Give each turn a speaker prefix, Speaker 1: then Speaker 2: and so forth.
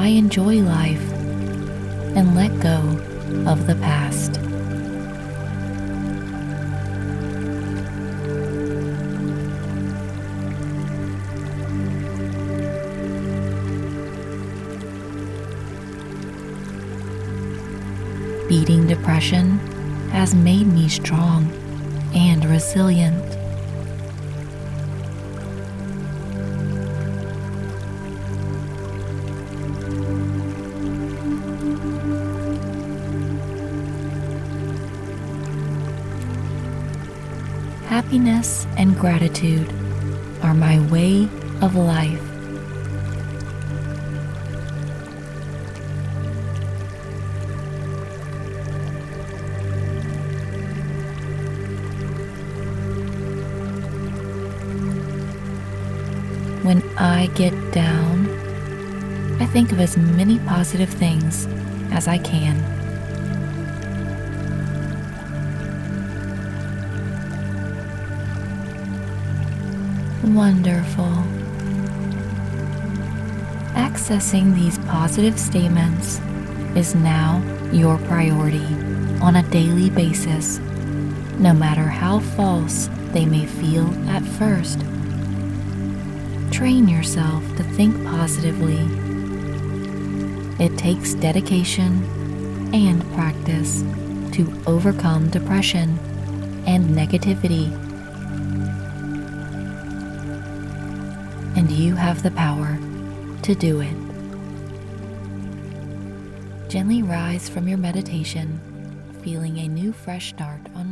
Speaker 1: I enjoy life and let go of the past. Beating depression has made me strong and resilient. Happiness and gratitude are my way of life. When I get down, I think of as many positive things as I can. Wonderful. Accessing these positive statements is now your priority on a daily basis, no matter how false they may feel at first. Train yourself to think positively. It takes dedication and practice to overcome depression and negativity. And you have the power to do it. Gently rise from your meditation, feeling a new fresh start on